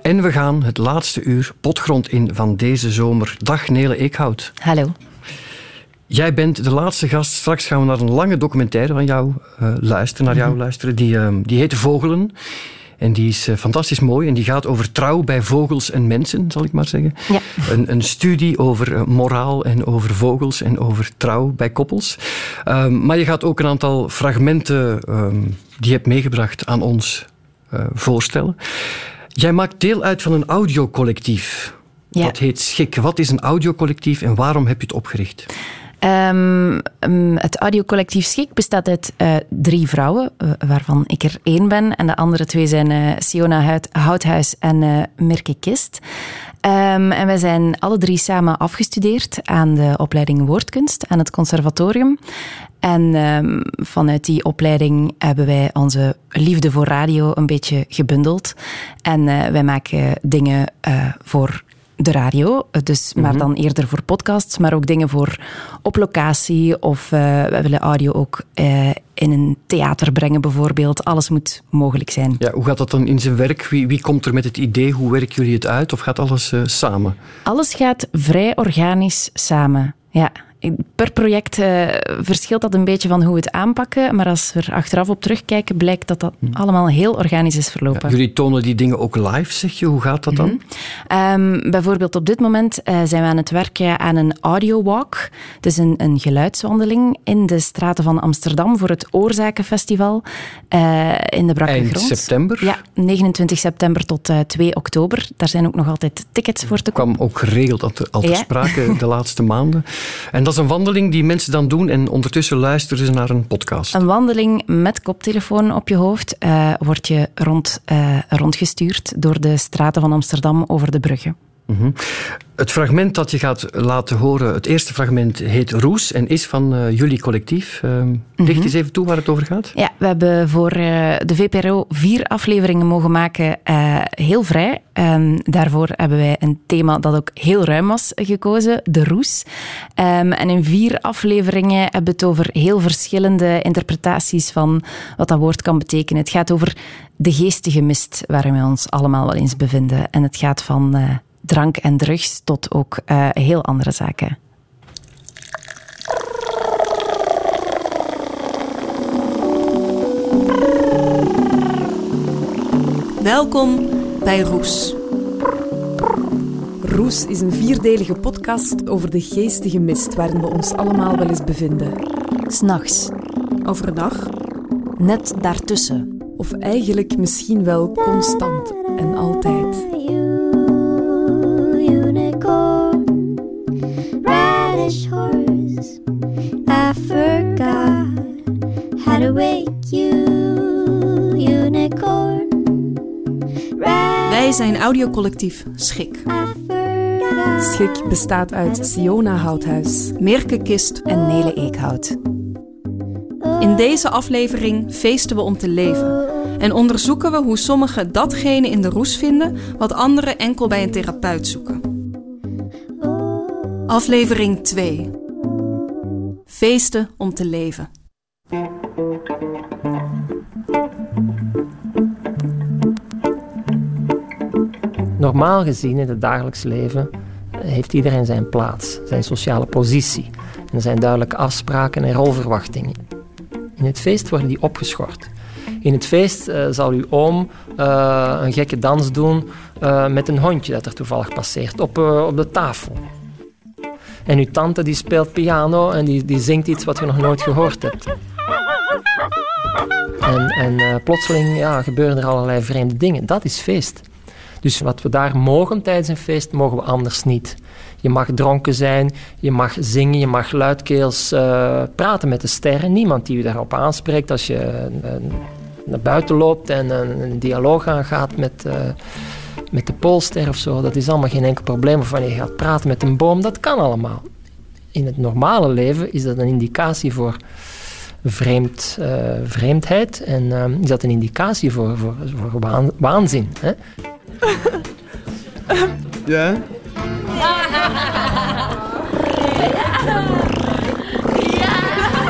En we gaan het laatste uur potgrond in van deze zomer. Dag Nele Eekhout. Hallo. Jij bent de laatste gast. Straks gaan we naar een lange documentaire van jou luisteren. Die heet Vogelen. En die is fantastisch mooi. En die gaat over trouw bij vogels en mensen, zal ik maar zeggen. Ja. Een studie over moraal en over vogels en over trouw bij koppels. Maar je gaat ook een aantal fragmenten die je hebt meegebracht aan ons voorstellen. Jij maakt deel uit van een audiocollectief. Ja. Dat heet Schik. Wat is een audiocollectief en waarom heb je het opgericht? Het audiocollectief Schik bestaat uit 3 vrouwen, waarvan ik er 1 ben. En de andere 2 zijn Siona Houthuis en Mirke Kist. En wij zijn alle 3 samen afgestudeerd aan de opleiding Woordkunst aan het conservatorium. En vanuit die opleiding hebben wij onze liefde voor radio een beetje gebundeld. En wij maken dingen voor de radio, dus, maar dan eerder voor podcasts, maar ook dingen voor op locatie. Of we willen audio ook in een theater brengen bijvoorbeeld. Alles moet mogelijk zijn. Ja, hoe gaat dat dan in zijn werk? Wie komt er met het idee? Hoe werken jullie het uit? Of gaat alles samen? Alles gaat vrij organisch samen, ja. Per project verschilt dat een beetje van hoe we het aanpakken, maar als we er achteraf op terugkijken, blijkt dat allemaal heel organisch is verlopen. Ja, jullie tonen die dingen ook live, zeg je? Hoe gaat dat dan? Bijvoorbeeld op dit moment zijn we aan het werken aan een audiowalk, dus een geluidswandeling in de straten van Amsterdam voor het Oorzakenfestival in de Brakke Grond. Eind september? Ja, 29 september tot 2 oktober. Daar zijn ook nog altijd tickets voor te kopen. Kwam ook geregeld al ter sprake de laatste maanden. En dat is een wandeling die mensen dan doen en ondertussen luisteren ze naar een podcast. Een wandeling met koptelefoon op je hoofd wordt je rondgestuurd door de straten van Amsterdam over de bruggen. Mm-hmm. Het fragment dat je gaat laten horen, het eerste fragment heet Roes en is van jullie collectief. Licht eens even toe waar het over gaat. Ja, we hebben voor de VPRO 4 afleveringen mogen maken, heel vrij. Daarvoor hebben wij een thema dat ook heel ruim was gekozen, de roes. En in 4 afleveringen hebben we het over heel verschillende interpretaties van wat dat woord kan betekenen. Het gaat over de geestige mist waarin we ons allemaal wel eens bevinden. En het gaat van drank en drugs tot ook heel andere zaken. Welkom bij Roes. Roes is een 4-delige podcast over de geestige mist waarin we ons allemaal wel eens bevinden. 's Nachts. Overdag. Net daartussen. Of eigenlijk misschien wel constant en altijd. Horse, I forgot how to wake you, unicorn. Wij zijn audiocollectief Schik. Schik bestaat uit Siona Houthuis, Mirke Kist en Nele Eekhout. In deze aflevering feesten we om te leven en onderzoeken we hoe sommigen datgene in de roes vinden wat anderen enkel bij een therapeut zoeken. Aflevering 2. Feesten om te leven. Normaal gezien in het dagelijks leven heeft iedereen zijn plaats, zijn sociale positie. En er zijn duidelijke afspraken en rolverwachtingen. In het feest worden die opgeschort. In het feest zal uw oom een gekke dans doen met een hondje dat er toevallig passeert op de tafel. En uw tante die speelt piano en die zingt iets wat je nog nooit gehoord hebt. En plotseling gebeuren er allerlei vreemde dingen. Dat is feest. Dus wat we daar mogen tijdens een feest, mogen we anders niet. Je mag dronken zijn, je mag zingen, je mag luidkeels praten met de sterren. Niemand die u daarop aanspreekt als je naar buiten loopt en een dialoog aangaat met de Poolster of zo. Dat is allemaal geen enkel probleem. Of wanneer je gaat praten met een boom, dat kan allemaal. In het normale leven is dat een indicatie voor vreemdheid en is dat een indicatie voor waanzin. Hè? Ja?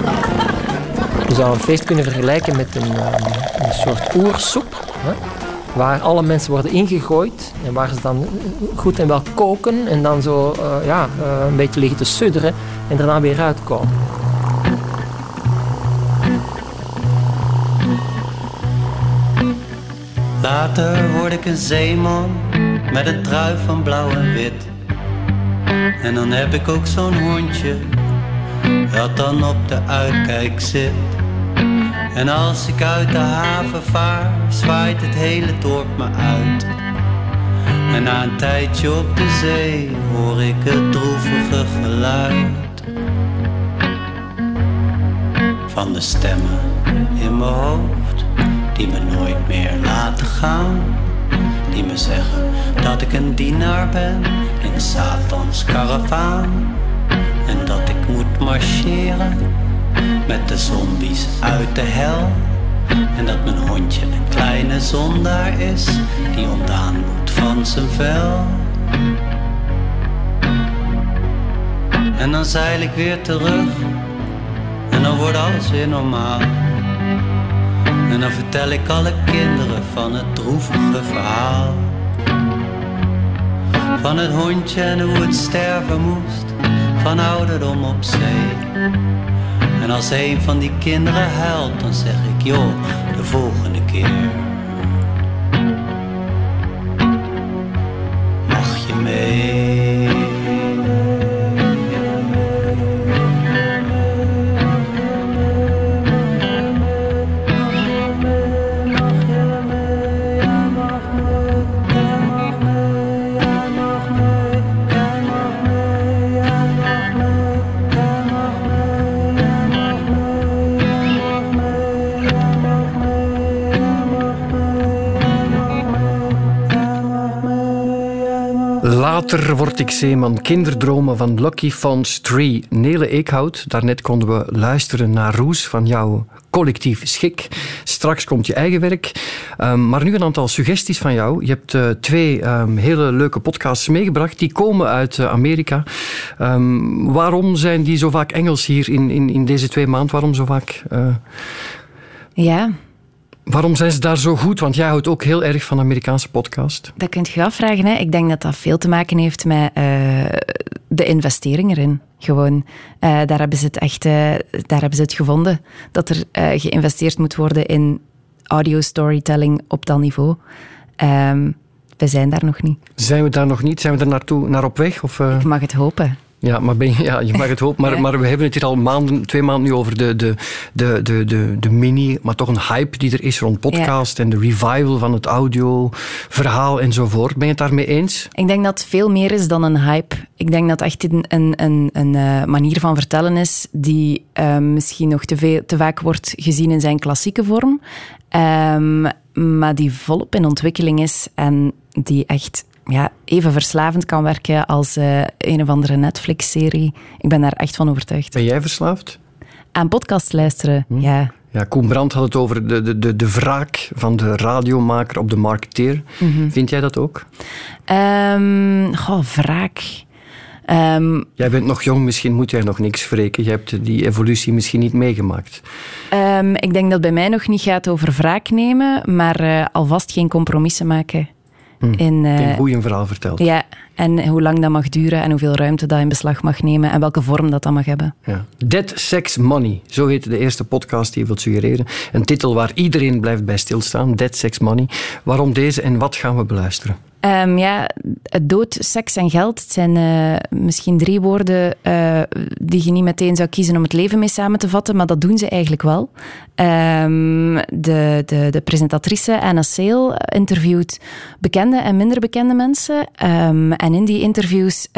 Je zou een feest kunnen vergelijken met een soort oersoep. Hè? waar alle mensen worden ingegooid en waar ze dan goed en wel koken en dan zo een beetje liggen te sudderen en daarna weer uitkomen. Later word ik een zeeman met een trui van blauw en wit. En dan heb ik ook zo'n hondje dat dan op de uitkijk zit. En als ik uit de haven vaar, zwaait het hele dorp me uit. En na een tijdje op de zee hoor ik het droevige geluid van de stemmen in mijn hoofd, die me nooit meer laten gaan. Die me zeggen dat ik een dienaar ben in Satans karavaan. En dat ik moet marcheren met de zombies uit de hel. En dat mijn hondje een kleine zondaar is die ontdaan moet van zijn vel. En dan zeil ik weer terug en dan wordt alles weer normaal. En dan vertel ik alle kinderen van het droevige verhaal. Van het hondje en hoe het sterven moest, van ouderdom op zee. En als een van die kinderen huilt, dan zeg ik, joh, de volgende keer mag je mee. Later word ik zeeman, kinderdromen van Lucky Fonds 3. Nele Eekhout, daarnet konden we luisteren naar Roes van jouw collectief Schik. Straks komt je eigen werk. Maar nu een aantal suggesties van jou. Je hebt 2 hele leuke podcasts meegebracht. Die komen uit Amerika. Waarom zijn die zo vaak Engels hier in deze 2 maanden? Waarom zo vaak? Ja... Waarom zijn ze daar zo goed? Want jij houdt ook heel erg van Amerikaanse podcast. Dat kun je afvragen. Hè. Ik denk dat dat veel te maken heeft met de investering erin. Gewoon. Daar hebben ze het gevonden. Dat er geïnvesteerd moet worden in audio storytelling op dat niveau. We zijn daar nog niet. Zijn we daar nog niet? Zijn we er naar op weg? Of, Ik mag het hopen. Ja, maar je mag het hopen. Maar we hebben het hier al 2 maanden nu over de mini, maar toch een hype die er is rond podcast en de revival van het audioverhaal enzovoort. Ben je het daarmee eens? Ik denk dat het veel meer is dan een hype. Ik denk dat het echt een manier van vertellen is die misschien nog te vaak wordt gezien in zijn klassieke vorm, maar die volop in ontwikkeling is en die echt... even verslavend kan werken als een of andere Netflix-serie. Ik ben daar echt van overtuigd. Ben jij verslaafd? Aan podcast luisteren, ja. Ja, Koen Brandt had het over de wraak van de radiomaker op de marketeer. Mm-hmm. Vind jij dat ook? Wraak... Jij bent nog jong, misschien moet jij nog niks wreken. Je hebt die evolutie misschien niet meegemaakt. Ik denk dat het bij mij nog niet gaat over wraak nemen, maar alvast geen compromissen maken. Een goeie verhaal verteld. Ja, en hoe lang dat mag duren en hoeveel ruimte dat in beslag mag nemen en welke vorm dat mag hebben. Ja. Dead Sex Money, zo heet de eerste podcast die je wilt suggereren. Een titel waar iedereen blijft bij stilstaan, Dead Sex Money. Waarom deze en wat gaan we beluisteren? Dood, seks en geld. Het zijn misschien 3 woorden die je niet meteen zou kiezen om het leven mee samen te vatten, maar dat doen ze eigenlijk wel. De presentatrice Anna Sale interviewt bekende en minder bekende mensen. En in die interviews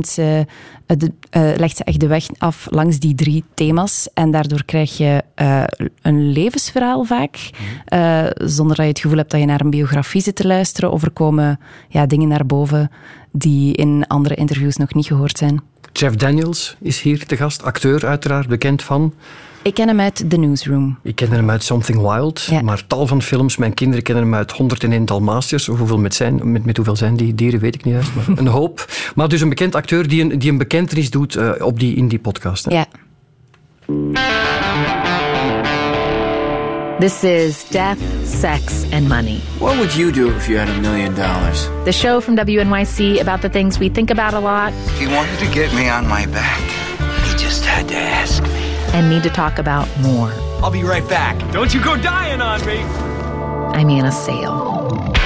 legt ze echt de weg af langs die 3 thema's. En daardoor krijg je een levensverhaal vaak. Zonder dat je het gevoel hebt dat je naar een biografie zit te luisteren. Of er komen dingen naar boven die in andere interviews nog niet gehoord zijn. Jeff Daniels is hier te gast. Acteur uiteraard, bekend van... Ik ken hem uit The Newsroom. Ik ken hem uit Something Wild, maar tal van films. Mijn kinderen kennen hem uit 101 Dalmatiërs. Hoeveel met hoeveel zijn die dieren, weet ik niet juist. Maar een hoop. Maar dus een bekend acteur die een bekentenis doet in die podcast. Hè? Ja. This is Death, Sex, and Money. What would you do if you had $1 million? The show from WNYC about the things we think about a lot. He wanted to get me on my back. He just had to ask me. And need to talk about more. I'll be right back. Don't you go dying on me. I'm Anna Sale.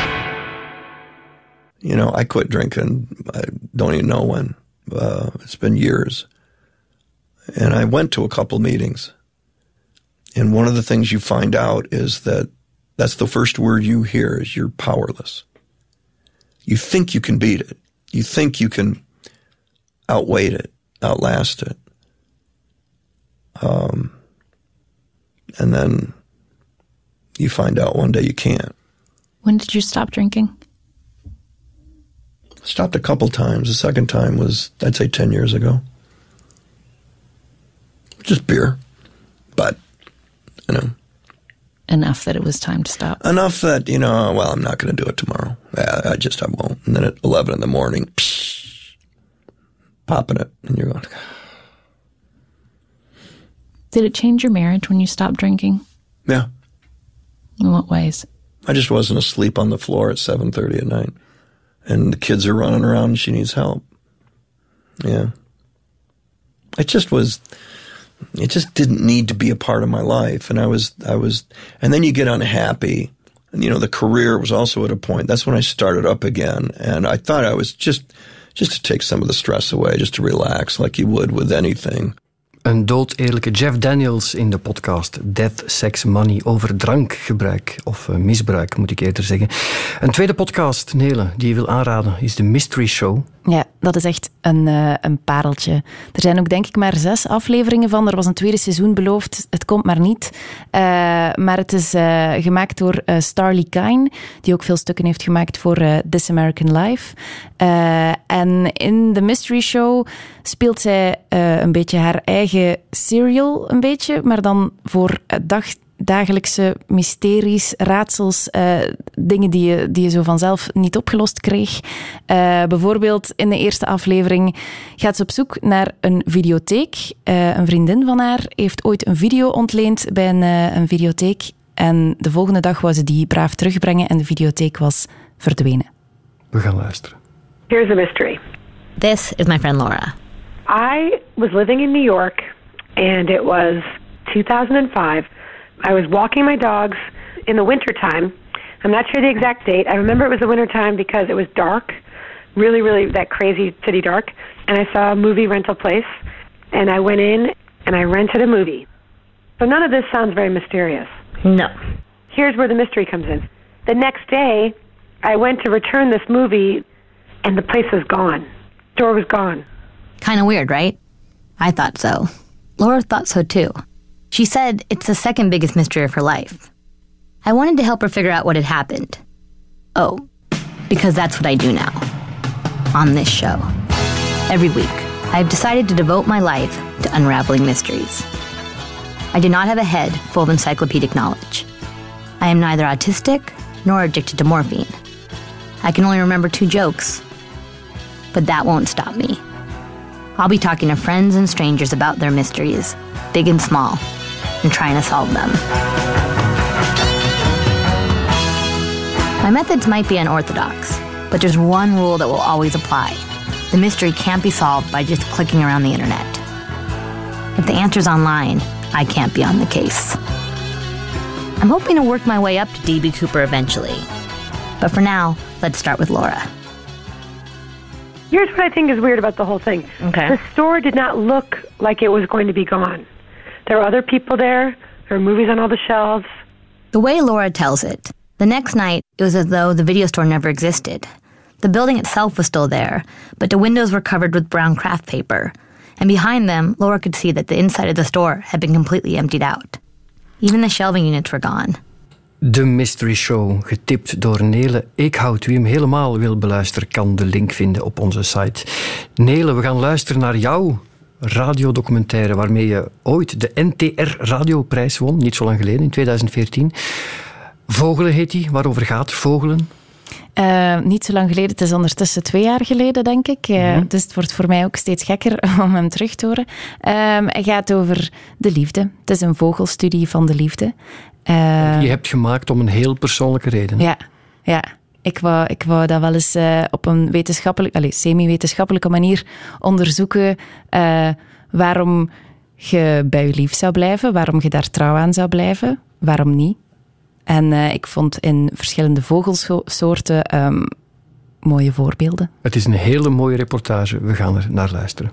You know, I quit drinking. I don't even know when. It's been years. And I went to a couple meetings. And one of the things you find out is that that's the first word you hear is you're powerless. You think you can beat it. You think you can outweigh it, outlast it. And then you find out one day you can't. When did you stop drinking? Stopped a couple times. The second time was, I'd say, 10 years ago. Just beer. But, you know. Enough that it was time to stop. Enough that, you know, well, I'm not going to do it tomorrow. I won't. And then at 11 in the morning, popping it. And you're going, Did it change your marriage when you stopped drinking? Yeah. In what ways? I just wasn't asleep on the floor at 7:30 at night. And the kids are running around and she needs help. Yeah. It just didn't need to be a part of my life. And and then you get unhappy. And, you know, the career was also at a point. That's when I started up again. And I thought I was just to take some of the stress away, just to relax like you would with anything. Een doodeerlijke Jeff Daniels in de podcast Death, Sex, Money over drankgebruik of misbruik, moet ik eerder zeggen. Een tweede podcast, Nele, die je wil aanraden, is de Mystery Show. Ja, dat is echt een pareltje. Er zijn ook denk ik maar 6 afleveringen van. Er was een tweede seizoen beloofd. Het komt maar niet. Maar het is gemaakt door Starlee Kine, die ook veel stukken heeft gemaakt voor This American Life. En in de Mystery Show speelt zij een beetje haar eigen serial, een beetje, maar dan voor dagelijkse mysteries, raadsels, dingen die je zo vanzelf niet opgelost kreeg. Bijvoorbeeld in de eerste aflevering gaat ze op zoek naar een videotheek. Een vriendin van haar heeft ooit een video ontleend bij een videotheek en de volgende dag wou ze die braaf terugbrengen en de videotheek was verdwenen. We gaan luisteren. Here's a mystery. This is my friend Laura. I was living in New York and it was 2005. I was walking my dogs in the wintertime. I'm not sure the exact date. I remember it was the wintertime because it was dark, really, really that crazy city dark. And I saw a movie rental place, and I went in and I rented a movie. So none of this sounds very mysterious. No. Here's where the mystery comes in. The next day, I went to return this movie, and the place was gone. The store was gone. Kind of weird, right? I thought so. Laura thought so too. She said it's the second biggest mystery of her life. I wanted to help her figure out what had happened. Oh, because that's what I do now. On this show. Every week, I've decided to devote my life to unraveling mysteries. I do not have a head full of encyclopedic knowledge. I am neither autistic nor addicted to morphine. I can only remember 2 jokes. But that won't stop me. I'll be talking to friends and strangers about their mysteries, big and small, and trying to solve them. My methods might be unorthodox, but there's one rule that will always apply. The mystery can't be solved by just clicking around the internet. If the answer's online, I can't be on the case. I'm hoping to work my way up to D.B. Cooper eventually. But for now, let's start with Laura. Here's what I think is weird about the whole thing. Okay. The store did not look like it was going to be gone. There were other people there. There were movies on all the shelves. The way Laura tells it, the next night, it was as though the video store never existed. The building itself was still there, but the windows were covered with brown craft paper. And behind them, Laura could see that the inside of the store had been completely emptied out. Even the shelving units were gone. De Mystery Show, getipt door Nele Eekhout. Wie hem helemaal wil beluisteren, kan de link vinden op onze site. Nele, we gaan luisteren naar jouw radiodocumentaire waarmee je ooit de NTR Radioprijs won, niet zo lang geleden, in 2014. Vogelen heet die, waarover gaat Vogelen? Niet zo lang geleden. Het is ondertussen 2 jaar geleden, denk ik. Dus het wordt voor mij ook steeds gekker om hem terug te horen. Hij gaat over de liefde. Het is een vogelstudie van de liefde. Die je hebt gemaakt om een heel persoonlijke reden. Ja. Ik wou dat wel eens op een semi-wetenschappelijke manier onderzoeken waarom je bij je lief zou blijven, waarom je daar trouw aan zou blijven, waarom niet. En ik vond in verschillende vogelsoorten mooie voorbeelden. Het is een hele mooie reportage. We gaan er naar luisteren.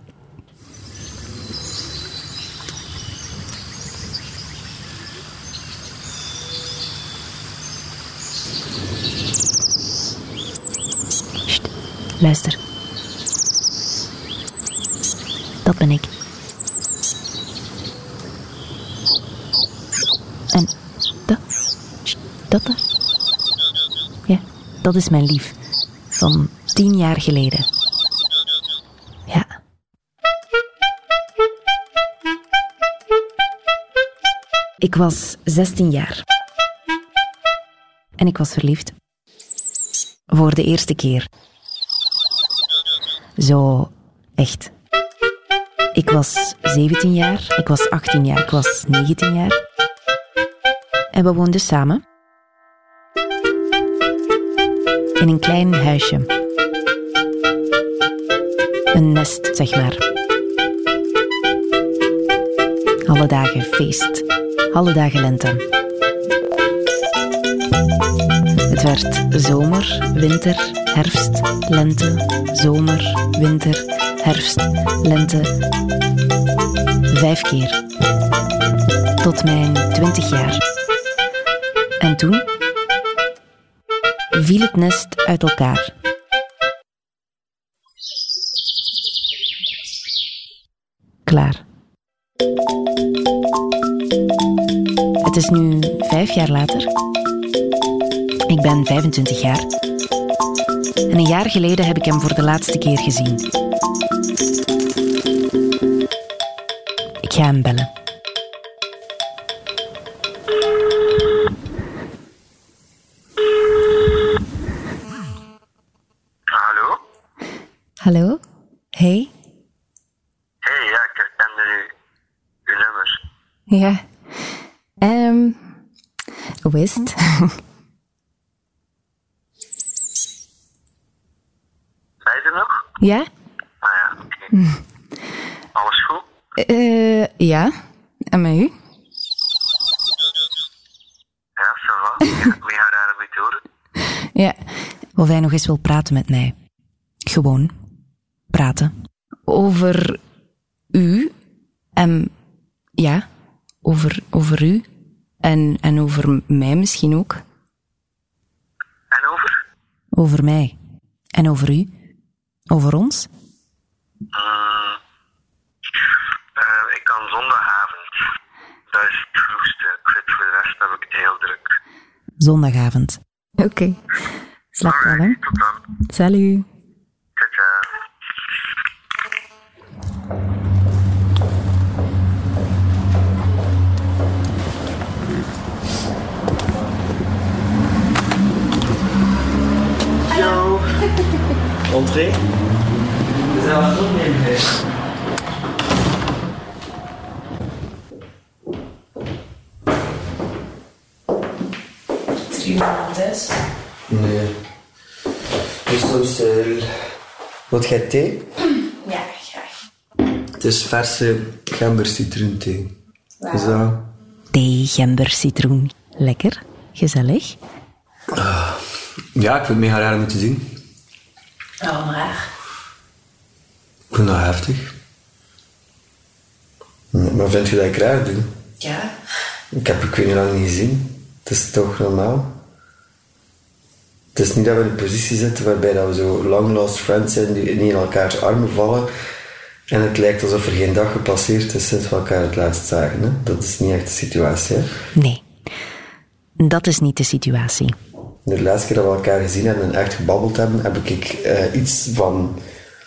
Luister. Dat ben ik. En dat daar? Ja, dat is mijn lief. Van 10 jaar geleden. Ja. Ik was 16 jaar. En ik was verliefd. Voor de eerste keer. Zo, echt. Ik was 17 jaar, ik was 18 jaar, ik was 19 jaar. En we woonden samen. In een klein huisje. Een nest, zeg maar. Alle dagen feest. Alle dagen lente. Het werd zomer, winter, herfst, lente, zomer, winter, herfst, lente. 5 keer. Tot mijn 20 jaar. En toen viel het nest uit elkaar. Klaar. Het is nu 5 jaar later. Ik ben 25 jaar. En een jaar geleden heb ik hem voor de laatste keer gezien. Ik ga hem bellen. Hallo? Hallo? Hey? Hey, ja, ik herkende uw nummer. Ja. Hoe is het? Ben je er nog? Ja? Ah ja, oké. Alles goed? Ja. En met u? Ja, ça va. Mega raar om je te horen. Ja. Of hij nog eens wil praten met mij. Gewoon. Praten. Over u. Ja. Over u. En over mij misschien ook. En over? Over mij. En over u. Over ons. Ik kan zondagavond. Dat is het vroegste. Voor de rest heb ik het heel druk. Zondagavond. Oké. Slaap wel, hè? Tot dan. Salut. Ciao, ciao. Yo. Entree. We zijn wat opnemen. Is er iemand thuis? Nee. Dus wat jij thee? Ja, graag. Het is verse gember-citroenthee. Is dat? Thee, gember, citroen. Lekker. Gezellig. Ja, ik vind het mega raar om te zien. Waarom raar? Ik vind dat heftig. Maar vind je dat ik raar doe? Ja. Ik weet niet lang niet gezien. Het is toch normaal? Het is niet dat we in een positie zitten waarbij dat we zo long lost friends zijn die niet in elkaars armen vallen en het lijkt alsof er geen dag gepasseerd is sinds we elkaar het laatst zagen. Hè? Dat is niet echt de situatie. Hè? Nee. Dat is niet de situatie. De laatste keer dat we elkaar gezien hebben en echt gebabbeld hebben, heb ik iets van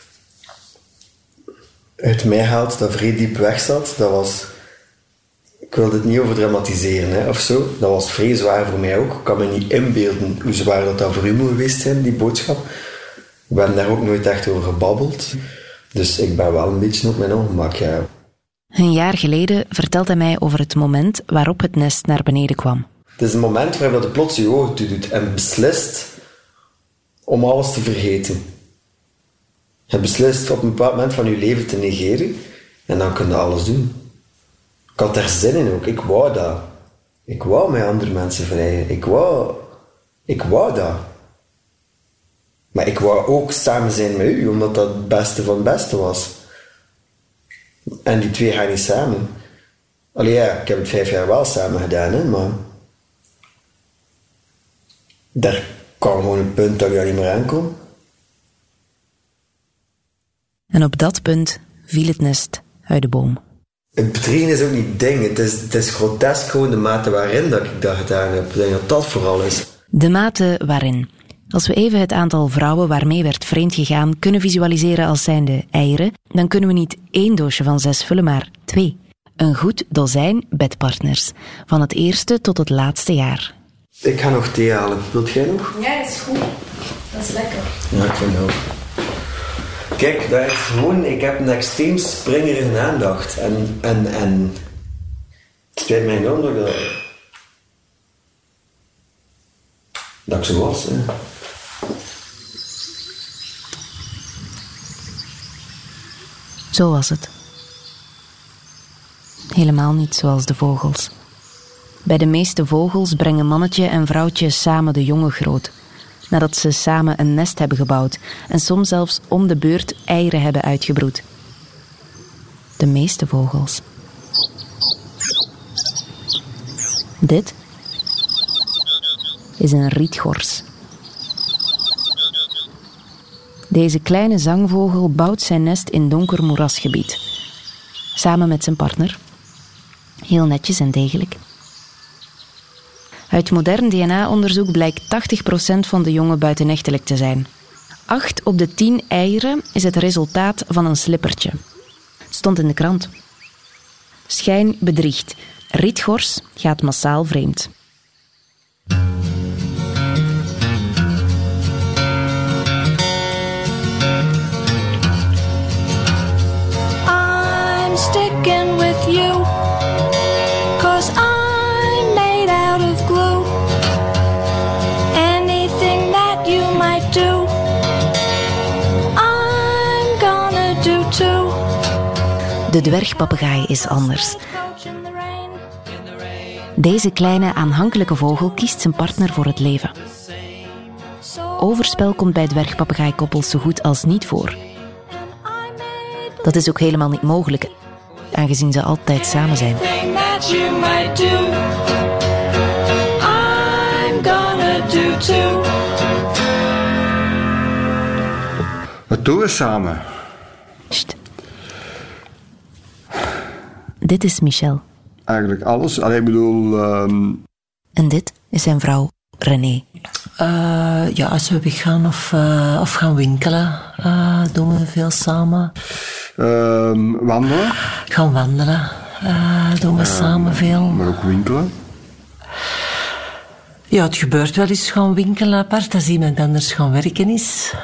uit mij gehaald dat vrij diep weg zat. Dat was... Ik wil dit niet overdramatiseren, hè, of zo. Dat was vrij zwaar voor mij ook. Ik kan me niet inbeelden hoe zwaar dat voor u moet geweest zijn, die boodschap. We hebben daar ook nooit echt over gebabbeld. Dus ik ben wel een beetje op mijn ongemak, ja. Een jaar geleden vertelt hij mij over het moment waarop het nest naar beneden kwam. Het is een moment waarop je plots je ogen toedoet en beslist om alles te vergeten. Je beslist op een bepaald moment van je leven te negeren en dan kun je alles doen. Ik had daar zin in ook. Ik wou dat. Ik wou met andere mensen vrijen. Ik wou dat. Maar ik wou ook samen zijn met u, omdat dat het beste van het beste was. En die twee gaan niet samen. Allee ja, ik heb het 5 jaar wel samen gedaan, hè, maar... Daar kwam gewoon een punt dat ik daar niet meer aankom. En op dat punt viel het nest uit de boom. Het bedriegen is ook niet ding. Het is grotesk gewoon de mate waarin dat ik dat gedaan heb. Ik denk dat dat vooral is. De mate waarin. Als we even het aantal vrouwen waarmee werd vreemd gegaan kunnen visualiseren als zijnde eieren, dan kunnen we niet 1 doosje van 6 vullen, maar 2. Een goed dozijn bedpartners. Van het eerste tot het laatste jaar. Ik ga nog thee halen. Wilt jij nog? Ja, dat is goed. Dat is lekker. Ja, ik vind het ook. Kijk, daar is gewoon... Ik heb een extreem springerige aandacht. En het spijt mij enorm dat ik zo was. Hè. Zo was het. Helemaal niet zoals de vogels. Bij de meeste vogels brengen mannetje en vrouwtje samen de jongen groot. Nadat ze samen een nest hebben gebouwd en soms zelfs om de beurt eieren hebben uitgebroed. De meeste vogels. Dit is een rietgors. Deze kleine zangvogel bouwt zijn nest in donker moerasgebied. Samen met zijn partner. Heel netjes en degelijk. Uit modern DNA-onderzoek blijkt 80% van de jongen buitenechtelijk te zijn. 8 op de 10 eieren is het resultaat van een slippertje. Het stond in de krant. Schijn bedriegt. Rietgors gaat massaal vreemd. I'm sticking with you, 'cause I'm made out of glue. Anything that you might do, I'm gonna do too. De dwergpapegaai is anders. Deze kleine aanhankelijke vogel kiest zijn partner voor het leven. Overspel komt bij dwergpapegaaikoppels zo goed als niet voor. Dat is ook helemaal niet mogelijk, aangezien ze altijd samen zijn. Wat doen we samen? Sst. Dit is Michel. Eigenlijk alles. Allee, ik bedoel... En dit is zijn vrouw, René. Ja, als we weggaan of gaan winkelen, doen we veel samen. Wandelen? Gaan wandelen, doen we samen veel. Maar ook winkelen? Ja, het gebeurt wel eens gaan winkelen apart als iemand anders gaan werken is.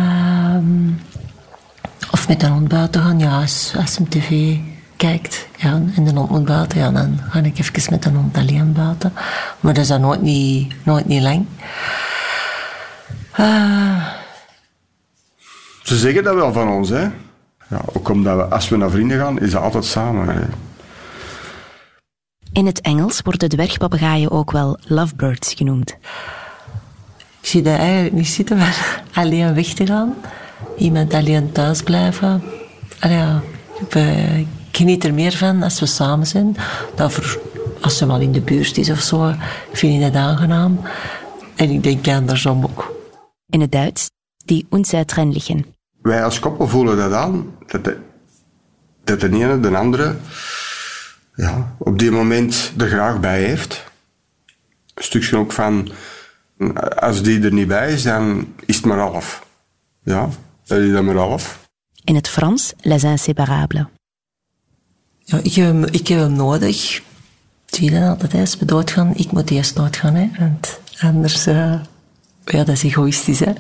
Of met een hond buiten gaan, ja, als een tv kijkt ja, en de hond moet buiten, ja, dan ga ik even met de hond alleen buiten. Maar dat is dan nooit niet lang. Ze zeggen dat wel van ons, hè. Ja, ook omdat we, als we naar vrienden gaan, is dat altijd samen. Hè. In het Engels worden dwergpapegaaien ook wel lovebirds genoemd. Ik zie dat eigenlijk niet zitten waar alleen weg te gaan. Iemand alleen thuis blijven. Ja, ik geniet er meer van als we samen zijn. Als ze mal in de buurt is of zo, vind ik dat aangenaam. En ik denk andersom ook. In het Duits, die unzertrennlichen. Wij als koppel voelen dat aan. Dat de ene de andere ja, op die moment er graag bij heeft. Een stukje ook van... Als die er niet bij is, dan is het maar half. Ja, dan is dat maar half. In het Frans, les inséparables. Ja, ik heb hem nodig. Zie je dan altijd, als we doodgaan, ik moet eerst doodgaan, hè. Want anders, ja, dat is egoïstisch, hè.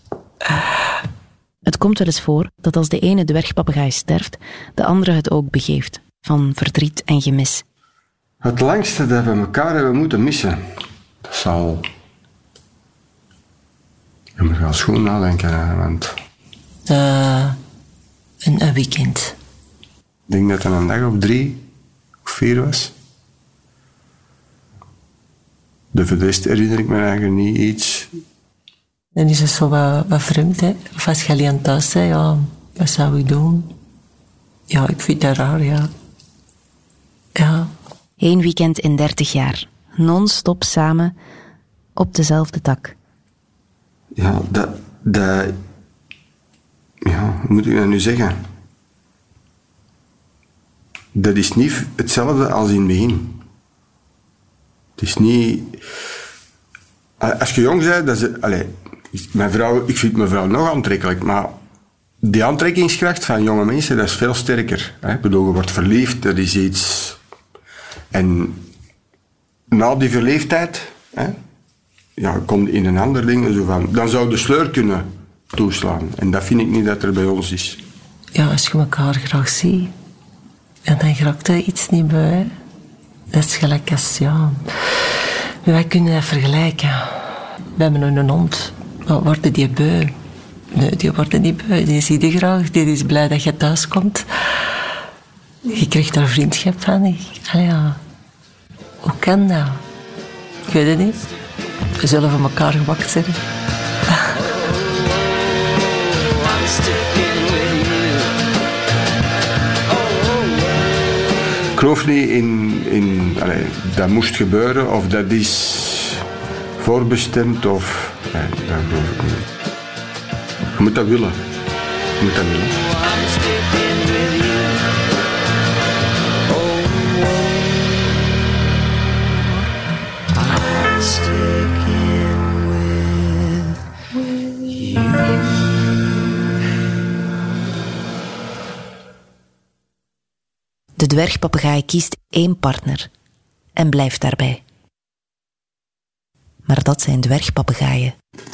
Het komt wel eens voor dat als de ene dwergpapegaai sterft, de andere het ook begeeft, van verdriet en gemis. Het langste dat we elkaar hebben moeten missen, dat zal... Je moet wel schoon nadenken, want... Een weekend. Ik denk dat het een dag of 3 of 4 was. De rest herinner ik me eigenlijk niet iets. Dan is het zo wat vreemd, hè. Of als je alleen thuis bent, ja, wat zou ik doen? Ja, ik vind dat raar, ja. Ja. 1 weekend in 30 jaar. Non-stop samen, op dezelfde tak. Ja, ja, hoe moet ik dat nu zeggen? Dat is niet hetzelfde als in het begin. Het is niet... Als je jong bent, dat is... ik vind mijn vrouw nog aantrekkelijk, maar die aantrekkingskracht van jonge mensen, dat is veel sterker. Hè? Ik bedoel, je wordt verliefd, dat is iets... En na die verliefdheid, hè, ja, komt in een ander ding, zo van, dan zou de sleur kunnen toeslaan. En dat vind ik niet dat er bij ons is. Ja, als je elkaar graag ziet, en dan raakt er iets niet bij. Dat is gelijk als, ja... Wij kunnen dat vergelijken. We hebben een hond. Wat wordt die beu? Nee, die wordt niet beu. Die zie je graag. Die is blij dat je thuis komt. Je krijgt daar vriendschap van. Ja. Hoe kan dat? Ik weet het niet. We zullen van elkaar gewakt zijn. Ik geloof niet in dat moest gebeuren of dat is voorbestemd of... Nee, dat geloof ik niet. Je moet dat willen. Je moet dat willen. De dwergpapegaai kiest 1 partner en blijft daarbij. Maar dat zijn dwergpapegaaien.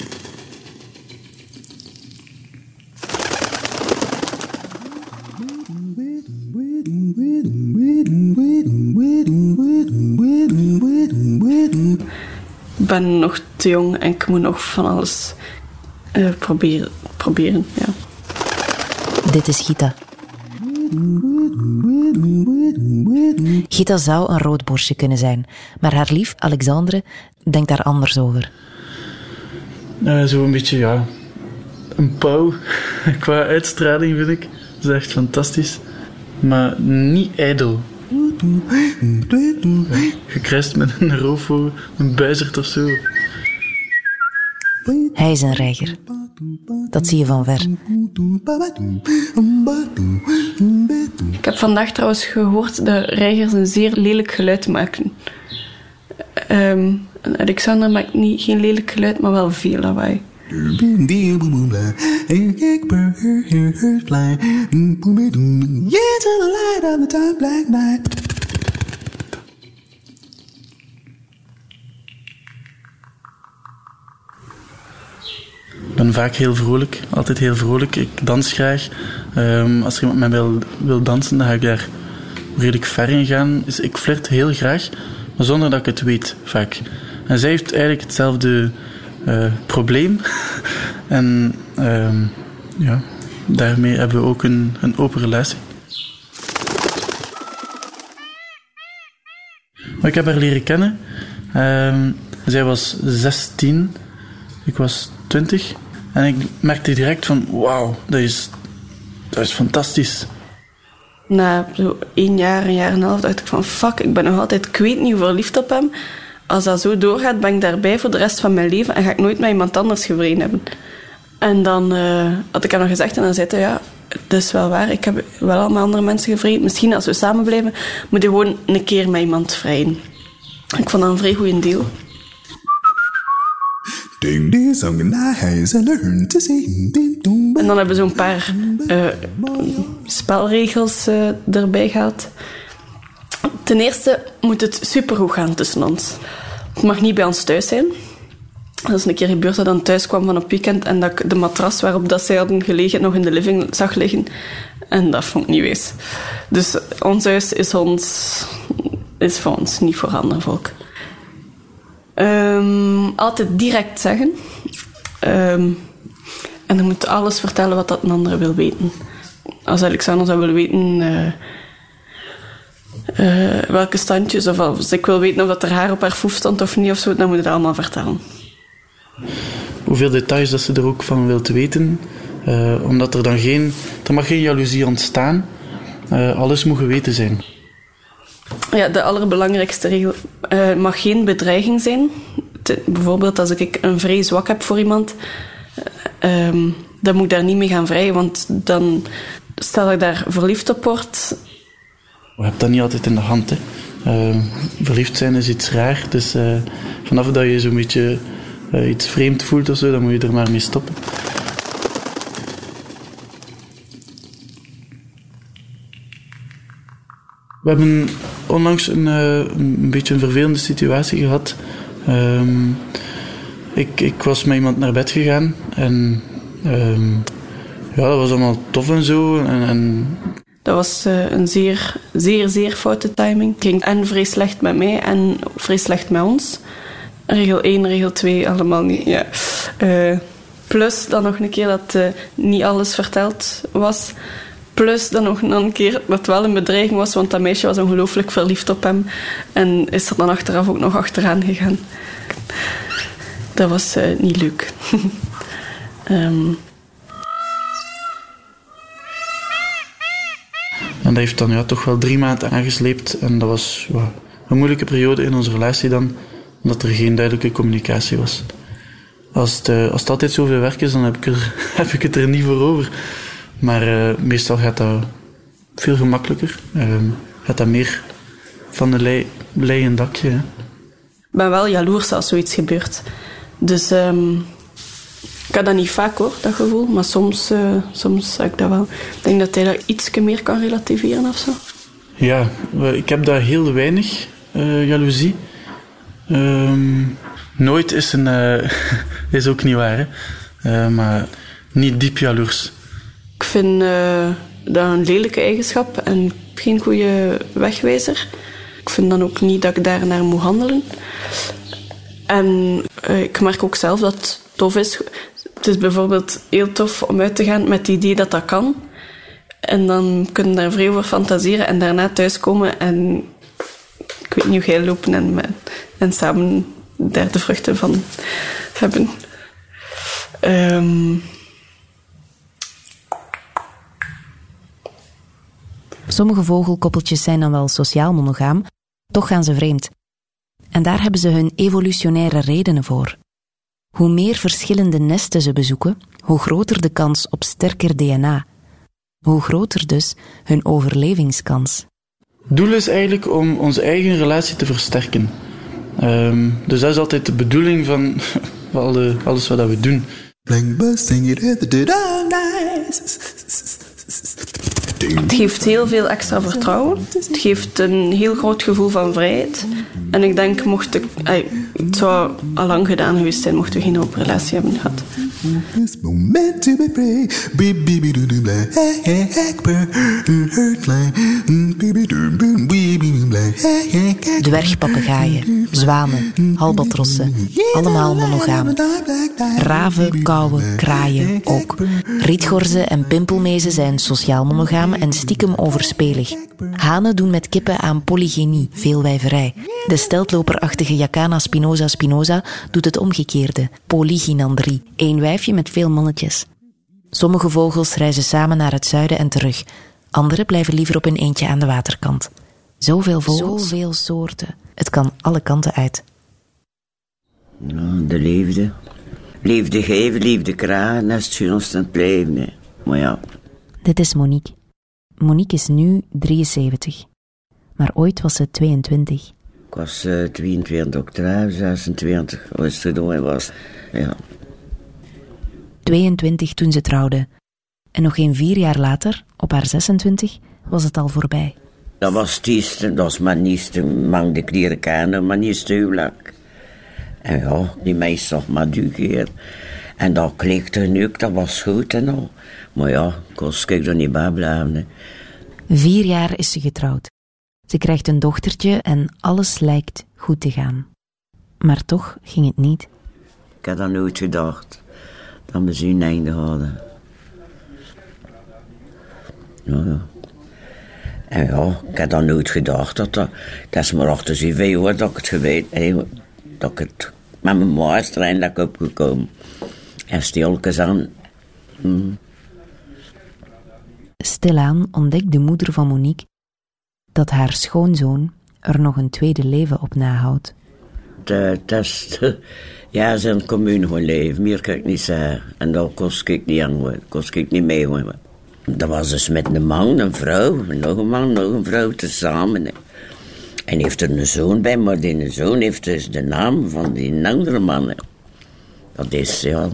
Ik ben nog te jong en ik moet nog van alles proberen, ja. Dit is Gita. Gita zou een roodborstje kunnen zijn, maar haar lief, Alexandre, denkt daar anders over. Zo een beetje, ja, een pauw. Qua uitstraling vind ik. Dat is echt fantastisch. Maar niet ijdel. Gekruist met een roofvogel, een buizerd of zo. Hij is een reiger. Dat zie je van ver. Ik heb vandaag trouwens gehoord dat reigers een zeer lelijk geluid maken. Alexander maakt geen lelijk geluid, maar wel veel lawaai. Ik ben vaak heel vrolijk, altijd heel vrolijk. Ik dans graag. Als er iemand met mij wil dansen, dan ga ik daar redelijk ver in gaan. Dus ik flirt heel graag, maar zonder dat ik het weet, vaak. En zij heeft eigenlijk hetzelfde probleem. En ja, daarmee hebben we ook een open relatie. Maar ik heb haar leren kennen. Zij was 16, ik was 20. En ik merkte direct van, wauw, dat is fantastisch. Na zo 1 jaar, 1,5 jaar dacht ik van, fuck, ik ben nog altijd, ik weet niet verliefd op hem. Als dat zo doorgaat, ben ik daarbij voor de rest van mijn leven en ga ik nooit met iemand anders gevreden hebben. En dan had ik hem nog gezegd en dan zei hij, ja, dat is wel waar, ik heb wel al met andere mensen gevreden. Misschien als we samen blijven, moet je gewoon een keer met iemand vrijen. Ik vond dat een vrij goede deal. En dan hebben we zo'n paar spelregels erbij gehad. Ten eerste moet het supergoed gaan tussen ons. Het mag niet bij ons thuis zijn. Dat is een keer gebeurd dat ik dan thuis kwam van op weekend en dat ik de matras waarop dat zij hadden gelegen nog in de living zag liggen. En dat vond ik niet wijs. Dus ons huis is voor ons, niet voor ander volk. Altijd direct zeggen. En dan moet alles vertellen wat dat een andere wil weten. Als Alexander zou willen weten welke standjes, of als ik wil weten of dat er haar op haar foef stond of niet, of zo, dan moet je dat allemaal vertellen. Hoeveel details dat ze er ook van wilt weten. Omdat er mag geen jaloezie ontstaan. Alles moet geweten zijn. Ja, de allerbelangrijkste regel mag geen bedreiging zijn. Bijvoorbeeld als ik een vrij zwak heb voor iemand, dan moet ik daar niet mee gaan vrijen, want dan stel ik daar verliefd op word. Je hebt dat niet altijd in de hand. Hè. Verliefd zijn is iets raar, dus vanaf dat je zo'n beetje iets vreemd voelt of zo, dan moet je er maar mee stoppen. We hebben onlangs een beetje een vervelende situatie gehad. Ik was met iemand naar bed gegaan en dat was allemaal tof en zo. Dat was een zeer, zeer, zeer foute timing. Het ging en vrij slecht met mij en vrij slecht met ons. Regel 1, regel 2, allemaal niet. Ja. Plus dan nog een keer dat niet alles verteld was. Plus dan nog een keer dat het wel een bedreiging was, want dat meisje was ongelooflijk verliefd op hem. En is er dan achteraf ook nog achteraan gegaan. Dat was niet leuk. En dat heeft dan toch wel 3 maanden aangesleept. En dat was een moeilijke periode in onze relatie dan, omdat er geen duidelijke communicatie was. Als het altijd zoveel werk is, dan heb ik het er niet voor over. Maar meestal gaat dat veel gemakkelijker. Gaat dat meer van de lei een dakje. Hè. Ik ben wel jaloers als zoiets gebeurt. Dus ik heb dat niet vaak hoor, dat gevoel. Maar soms heb ik dat wel. Ik denk dat hij dat ietsje meer kan relativeren of zo. Ja, ik heb daar heel weinig jaloezie. Nooit is ook niet waar, hè. Maar niet diep jaloers. Ik vind dat een lelijke eigenschap en geen goede wegwijzer. Ik vind dan ook niet dat ik daarnaar moet handelen. En ik merk ook zelf dat het tof is. Het is bijvoorbeeld heel tof om uit te gaan met het idee dat dat kan. En dan kun je daar vrij over fantaseren en daarna thuiskomen en ik weet niet hoe jij lopen en samen daar de vruchten van hebben. Sommige vogelkoppeltjes zijn dan wel sociaal monogaam, toch gaan ze vreemd. En daar hebben ze hun evolutionaire redenen voor. Hoe meer verschillende nesten ze bezoeken, hoe groter de kans op sterker DNA. Hoe groter dus hun overlevingskans. Het doel is eigenlijk om onze eigen relatie te versterken. Dus dat is altijd de bedoeling van alles wat we doen. Het geeft heel veel extra vertrouwen. Het geeft een heel groot gevoel van vrijheid. En ik denk, het zou al lang gedaan geweest zijn mochten we geen open relatie hebben gehad. Dwergpapegaaien, zwanen, albatrossen, allemaal monogaam. Raven, kauwen, kraaien ook. Rietgorzen en pimpelmezen zijn sociaal monogaam en stiekem overspelig. Hanen doen met kippen aan polygenie, veelwijverij. De steltloperachtige Jacana spinosa doet het omgekeerde, polygynandrie, 1 wijfje met veel mannetjes. Sommige vogels reizen samen naar het zuiden en terug. Andere blijven liever op hun eentje aan de waterkant. Zoveel vogels, zoveel soorten. Het kan alle kanten uit. Nou, de liefde. Liefde geven, liefde krijgen, dat is het schoonste aan het leven. Hè. Maar ja. Dit is Monique. Monique is nu 73. Maar ooit was ze 22. Ik was 22 oktober, 26 als het er was. Ja. 22 toen ze trouwde. En nog geen 4 jaar later, op haar 26, was het al voorbij. Dat was het eerste, dat was mijn eerste man de kleren kennen, mijn eerste huwelijk. En ja, die meisje zag maar keer. En dat klikte nu, dat was goed en al. Maar ja, kost ik er niet bij blijven. Hè. 4 jaar is ze getrouwd. Ze krijgt een dochtertje en alles lijkt goed te gaan. Maar toch ging het niet. Ik had dat nooit gedacht, dat we zo'n einde hadden. Ja. En ja, ik had dat nooit gedacht. Dat is maar achter 7 jaar dat ik het geweten dat ik het met mijn maas eindelijk opgekomen. En stilkens aan. Stilaan ontdekt de moeder van Monique dat haar schoonzoon er nog een tweede leven op nahoudt. Ja, ze een commune gewoon leven, meer kan ik niet zeggen. En dat kost ik niet aan, kost ik niet mee. Dat was dus met een man, een vrouw, nog een man, nog een vrouw tezamen. En heeft er een zoon bij, maar die zoon heeft dus de naam van die andere man. Dat is, ja...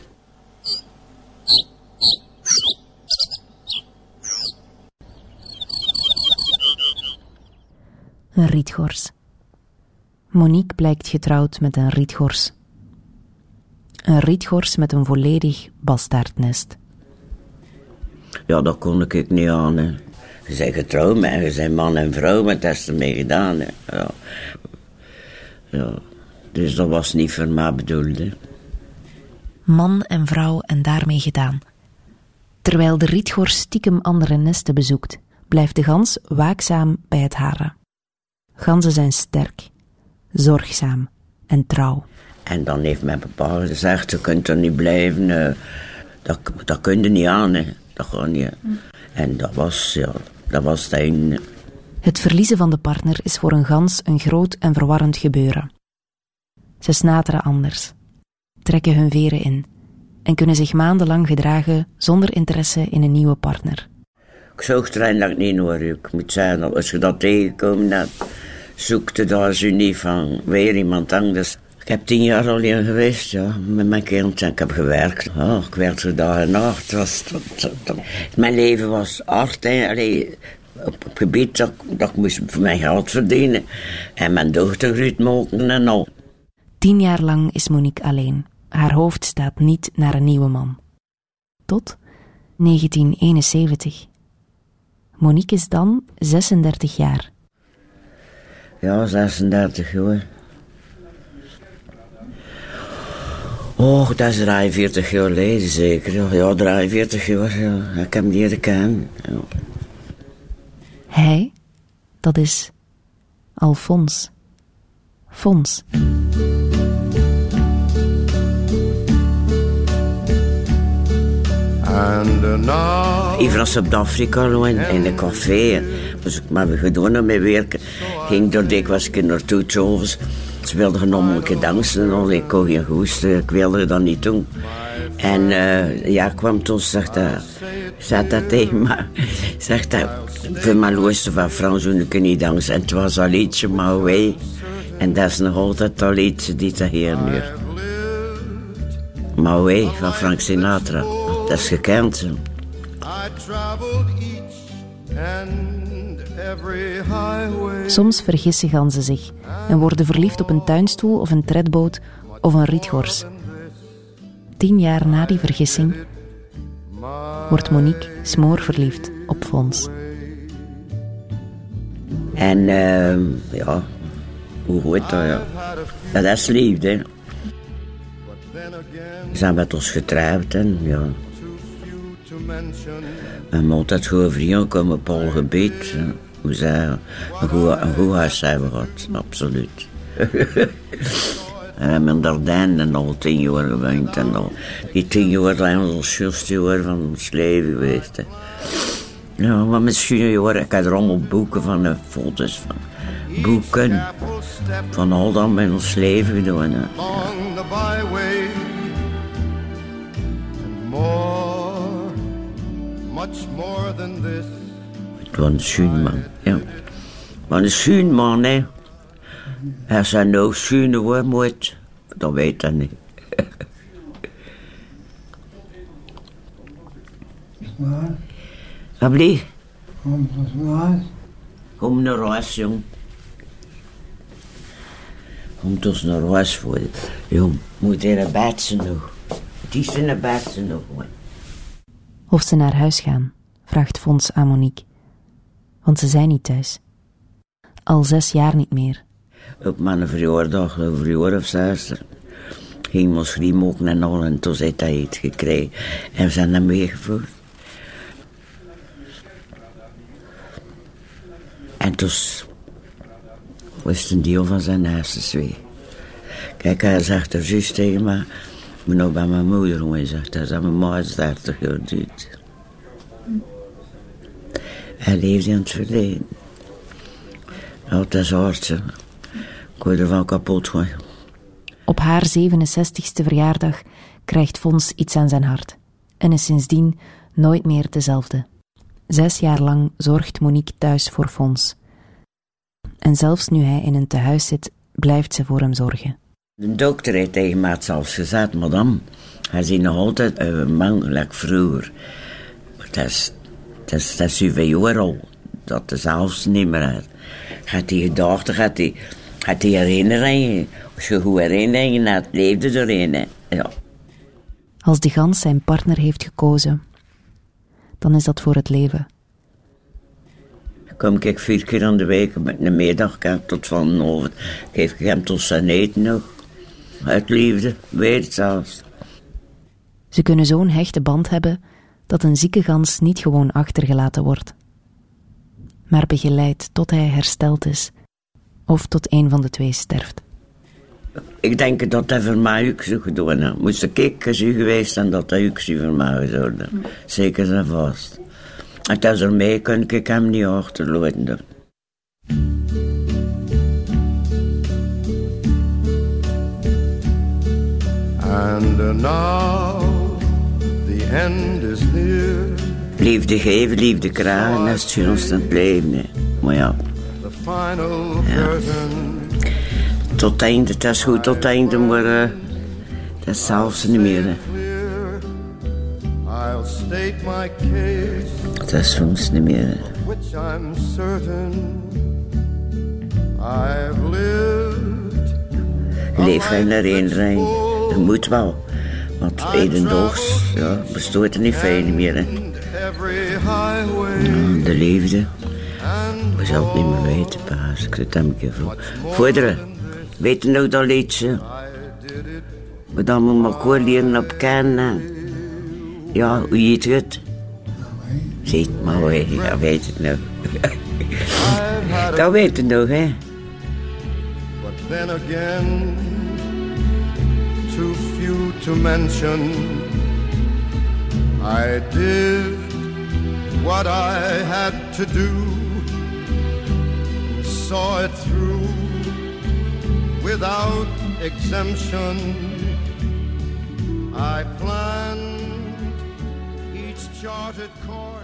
Een rietgors. Monique blijkt getrouwd met een rietgors. Een rietgors met een volledig bastaardnest. Ja, dat kon ik niet aan. Hè. Je bent getrouwd, maar je bent man en vrouw, maar dat is ermee gedaan. Hè. Ja. Ja. Dus dat was niet voor mij bedoeld. Hè. Man en vrouw en daarmee gedaan. Terwijl de rietgors stiekem andere nesten bezoekt, blijft de gans waakzaam bij het hare. Ganzen zijn sterk, zorgzaam en trouw. En dan heeft mijn papa gezegd, je kunt er niet blijven, dat kun je niet aan, hè. Dat gaat niet. En dat was het einde. Het verliezen van de partner is voor een gans een groot en verwarrend gebeuren. Ze snateren anders, trekken hun veren in en kunnen zich maandenlang gedragen zonder interesse in een nieuwe partner. Ik zocht er eigenlijk niet hoor. Ik moet zeggen, als je dat tegenkomt, dan zoekte daar zo niet van weer iemand anders. Ik heb 10 jaar alleen geweest, ja, met mijn kind. En ik heb gewerkt. Oh, ik werkte dag en nacht. Mijn leven was hard. Allee, op het gebied dat ik moest voor mijn geld verdienen. En mijn dochter groeit maken en al. 10 jaar lang is Monique alleen. Haar hoofd staat niet naar een nieuwe man. Tot 1971. Monique is dan 36 jaar. Ja, 36 jaar. Oh, dat is 43 jaar geleden zeker. Ja, 43 jaar. Ja. Ik heb hem leren kennen. Ja. Hij, dat is Alfons. Fons. Even als op Afrika in een café. Dus ik heb gedaan mee werken. Ging er dikwijls naartoe s'avonds. Ze wilden genomen dansen. En ik kon geen goest. Ik wilde dat niet doen. En ja, ik kwam toen, zegt dat tegen me. Zegt dat, voor mijn luister van Frans, ik kan niet dansen. En het was al liedje, maar wij. En dat is nog altijd al liedje die dat hier nu. Maar wij, van Frank Sinatra. Dat is gekend. Soms vergissen ganzen zich en worden verliefd op een tuinstoel of een tredboot of een rietgors. 10 jaar na die vergissing wordt Monique smoorverliefd op Fons. En ja, hoe goed dat, ja. Dat is liefde, hè. We zijn met ons getrouwd en ja. We hebben altijd goede vrienden komen op al gebied. We zijn een goed huis hebben gehad, absoluut. We hebben in Dardenne en al 10 jaar gewoond. En al. Die 10 jaar zijn ons schulste jaar van ons leven geweest. Hè. Ja, maar misschien jaar, ik heb er allemaal boeken van, foto's van. Boeken van al dat met ons leven gedaan. Hè. Ja. Het was een schoon man, ja. Maar een schoon man, hè. Hij zei nou schoon worden moet, dat weet hij niet. Waar? Wat bleef? Waar? Kom naar huis, jong. Kom dus naar huis voor je. Jong, moet er een bedje nog. Het is in een bedje nog. Of ze naar huis gaan, vraagt Fons aan Monique. Want ze zijn niet thuis. Al 6 jaar niet meer. Op mijn verjaardag, over een jaar of 6, ging ons riem ook naar al en toen heeft hij iets gekregen. En we zijn hem meegevoerd. En toen was het een deel van zijn hersens weer. Kijk, hij zegt er juist tegen me, ik moet nog bij mijn moeder gaan. Hij zegt, dat mijn ma is 30 jaar dood. Hij leefde in het verleden. Dat is hartje. Ik word ervan kapot gaan. Op haar 67ste verjaardag krijgt Fons iets aan zijn hart. En is sindsdien nooit meer dezelfde. 6 jaar lang zorgt Monique thuis voor Fons. En zelfs nu hij in een tehuis zit, blijft ze voor hem zorgen. De dokter heeft tegen mij zelfs gezegd, madame, hij ziet nog altijd een man gelijk vroeger. Maar dat is 7 jaar al, dat is zelfs niet meer uit. Gaat die gedachte, gaat die herinneringen, als je goed herinneringen hebt, leefde erin. Hè. Ja. Als de gans zijn partner heeft gekozen, dan is dat voor het leven. Kom ik 4 keer aan de week met een middag, kijk tot vanavond. Geef ik hem tot zijn eten nog. Uit liefde, weet het zelfs. Ze kunnen zo'n hechte band hebben dat een zieke gans niet gewoon achtergelaten wordt, maar begeleid tot hij hersteld is of tot een van de twee sterft. Ik denk dat hij voor mij ook zo gedaan heeft. Moest ik gezien geweest zijn dat hij ook zo voor mij gedaan heeft. Zeker en vast. En als er mee kan ik hem niet achterlaten. And now the end is near. Liefde geven, liefde krijgen, dat is het schoonste in het leven. Hè. Maar ja. Tot het einde, het is goed tot het einde, maar dat is zelfs niet meer. Hè. Dat is soms niet meer. Hè. Leef geen herinnering. Je moet wel. Want hedendaags bestaat er niet veel meer. Hè. De liefde. We zullen het niet meer weten, paas. Ik zit hem een keer voor. Voederen, weet je nog dat liedje? Maar dan moet je elkaar leren op kennen. Ja, hoe heet het? Ziet maar, ja, weet het nog. Dat weet je nog, hè? But then again, too few to mention. I did what I had to do, saw it through without exemption. I planned each charted course.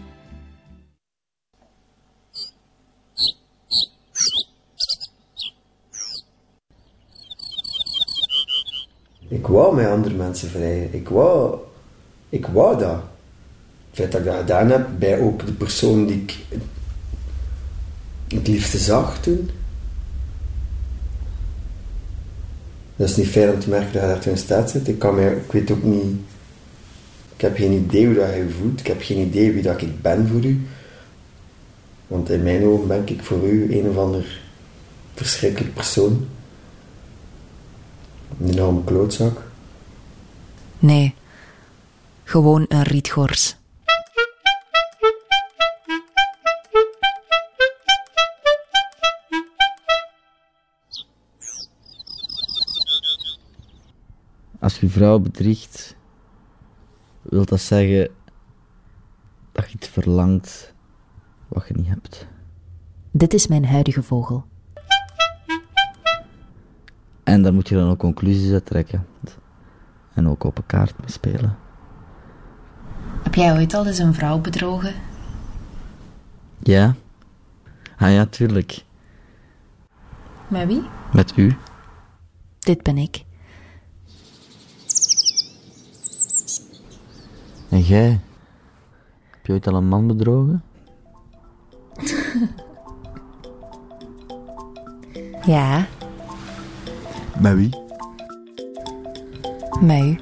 Ik wou met andere mensen vrijen. Ik wou dat. Het feit dat ik dat gedaan heb, bij ook de persoon die ik het liefste zag toen. Dat is niet fijn om te merken dat je daartoe in staat zit. Ik weet ook niet... Ik heb geen idee hoe dat je je voelt. Ik heb geen idee wie dat ik ben voor u. Want in mijn ogen ben ik voor u een of ander verschrikkelijk persoon. Een enorme klootzak. Nee, gewoon een rietgors. Als je vrouw bedriegt, wil dat zeggen dat je iets verlangt wat je niet hebt. Dit is mijn huidige vogel. En daar moet je dan ook conclusies uit trekken. En ook op een kaart mee spelen. Heb jij ooit al eens een vrouw bedrogen? Ja. Ah ja, tuurlijk. Met wie? Met u. Dit ben ik. En jij? Heb je ooit al een man bedrogen? Ja. Met wie? Met u.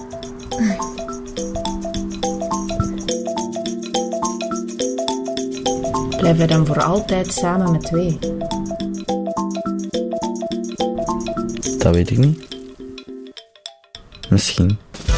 Blijven we dan voor altijd samen met 2? Dat weet ik niet. Misschien.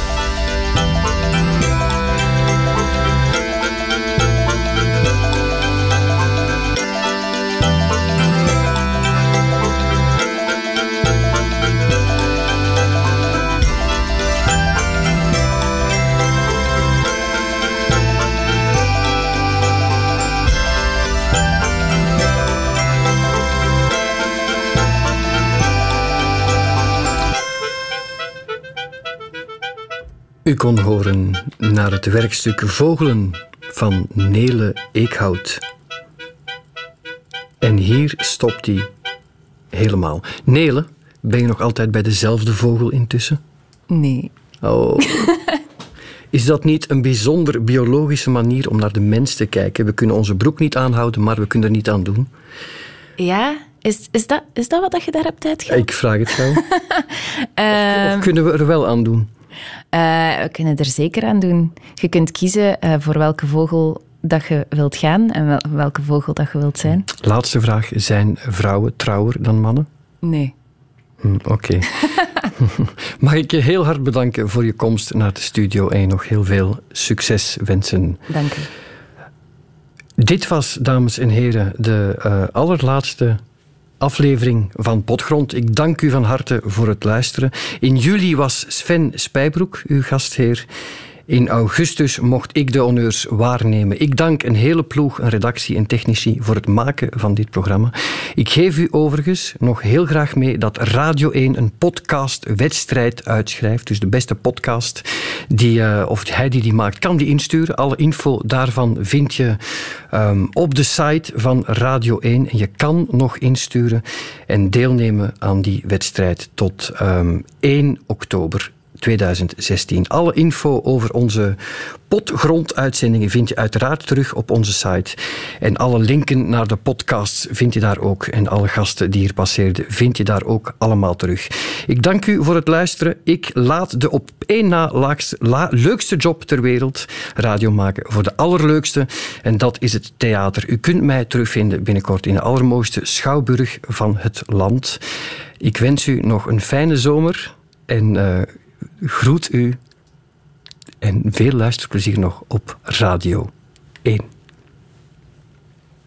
U kon horen naar het werkstuk Vogelen van Nele Eekhout. En hier stopt hij helemaal. Nele, ben je nog altijd bij dezelfde vogel intussen? Nee. Oh. Is dat niet een bijzonder biologische manier om naar de mens te kijken? We kunnen onze broek niet aanhouden, maar we kunnen er niet aan doen. Ja, is dat wat je daar hebt uitgehaald? Ik vraag het wel. Of kunnen we er wel aan doen? We kunnen er zeker aan doen. Je kunt kiezen voor welke vogel dat je wilt gaan en welke vogel dat je wilt zijn. Laatste vraag. Zijn vrouwen trouwer dan mannen? Nee. Oké. Mag ik je heel hard bedanken voor je komst naar de studio en nog heel veel succes wensen. Dank u. Dit was, dames en heren, de allerlaatste aflevering van Potgrond. Ik dank u van harte voor het luisteren. In juli was Sven Spijbroek uw gastheer. In augustus mocht ik de honneurs waarnemen. Ik dank een hele ploeg, een redactie en technici voor het maken van dit programma. Ik geef u overigens nog heel graag mee dat Radio 1 een podcastwedstrijd uitschrijft. Dus de beste podcast die maakt, kan die insturen. Alle info daarvan vind je op de site van Radio 1. En je kan nog insturen en deelnemen aan die wedstrijd tot 1 oktober 2016. Alle info over onze Potgrond-uitzendingen vind je uiteraard terug op onze site. En alle linken naar de podcasts vind je daar ook. En alle gasten die hier passeerden vind je daar ook allemaal terug. Ik dank u voor het luisteren. Ik laat de op één na leukste job ter wereld, radio maken, voor de allerleukste. En dat is het theater. U kunt mij terugvinden binnenkort in de allermooiste schouwburg van het land. Ik wens u nog een fijne zomer en groet u en veel luisterplezier nog op Radio 1.